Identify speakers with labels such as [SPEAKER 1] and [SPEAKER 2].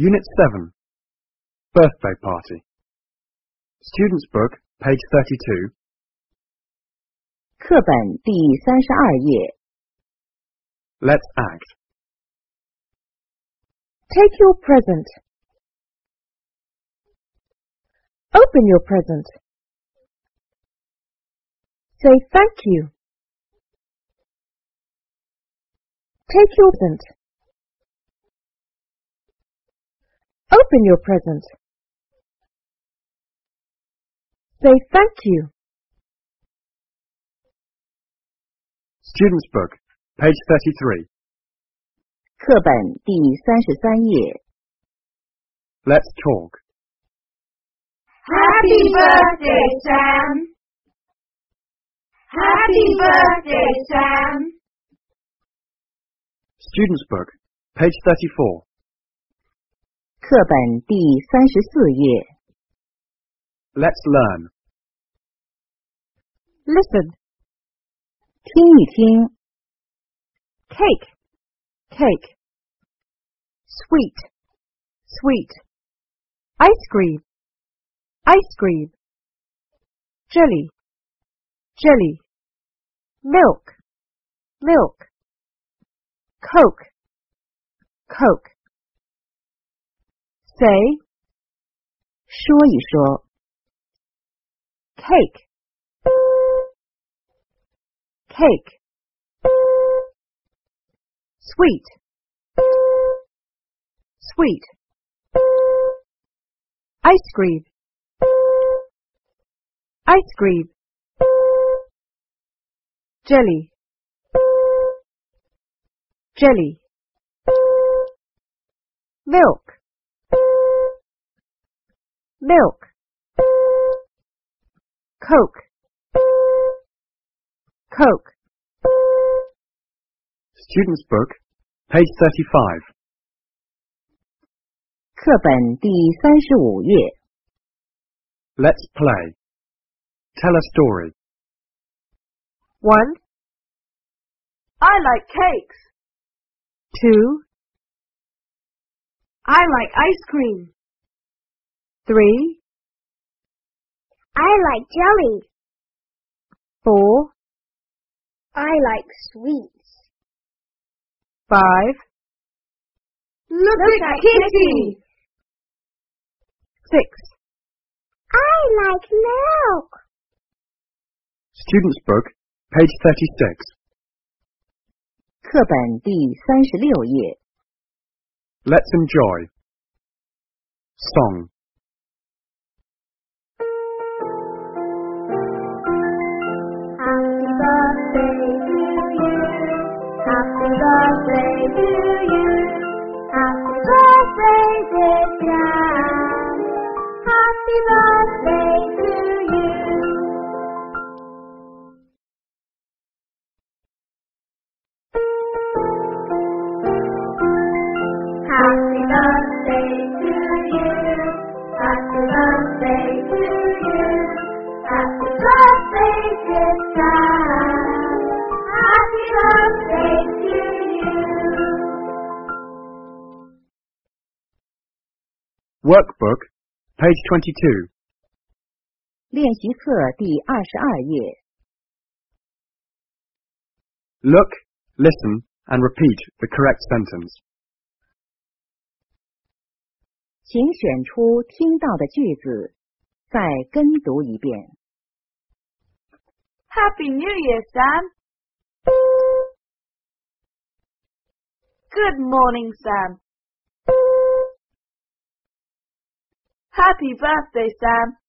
[SPEAKER 1] Unit 7. Birthday Party. Student's Book, page 32.
[SPEAKER 2] 课本第32页
[SPEAKER 1] Let's act.
[SPEAKER 3] Take your present. Open your present. Say thank you. Take your present. Open your present. Say thank you.
[SPEAKER 1] Student's Book, page 33.
[SPEAKER 2] 课本第33页
[SPEAKER 1] Let's talk.
[SPEAKER 4] Happy birthday, Sam! Happy birthday, Sam!
[SPEAKER 1] Student's Book, page 34.
[SPEAKER 2] 课本第34页
[SPEAKER 1] Let's learn.
[SPEAKER 3] Listen.
[SPEAKER 2] 听一听
[SPEAKER 3] Cake. Cake. Sweet. Sweet. Ice cream. Ice cream. Jelly. Jelly. Milk. Milk. Coke. Coke. Say.
[SPEAKER 2] 说一说
[SPEAKER 3] Cake. Cake. Sweet. Sweet. Ice cream. Ice cream. Jelly. Jelly. Milk. Milk. Coke. Coke.
[SPEAKER 1] Student's Book, page 35.
[SPEAKER 2] 课本第35页
[SPEAKER 1] Let's play. Tell a story.
[SPEAKER 3] 1.
[SPEAKER 4] I like cakes.
[SPEAKER 3] 2.
[SPEAKER 4] I like ice cream.
[SPEAKER 3] 3.
[SPEAKER 4] I like jelly.
[SPEAKER 3] 4.
[SPEAKER 4] I like sweets.
[SPEAKER 3] 5.
[SPEAKER 4] Look at Kitty.
[SPEAKER 3] 6.
[SPEAKER 4] I like milk.
[SPEAKER 1] Student's Book, page 36.
[SPEAKER 2] 课本第36页
[SPEAKER 1] Let's enjoy. Song.
[SPEAKER 4] Happy birthday to you. Happy birthday to you. Happy birthday, dear Sam. Happy birthday to you. Happy birthday to you. Happy birthday to you. Happy birthday, dear Sam. Happy birthday to you.
[SPEAKER 1] Workbook, page 22.
[SPEAKER 2] 练习课第22页
[SPEAKER 1] Look, listen, and repeat the correct sentence.
[SPEAKER 2] 请选出听到的句子再跟读一遍
[SPEAKER 4] Happy New Year, Sam. Good morning, Sam. Happy birthday, Sam.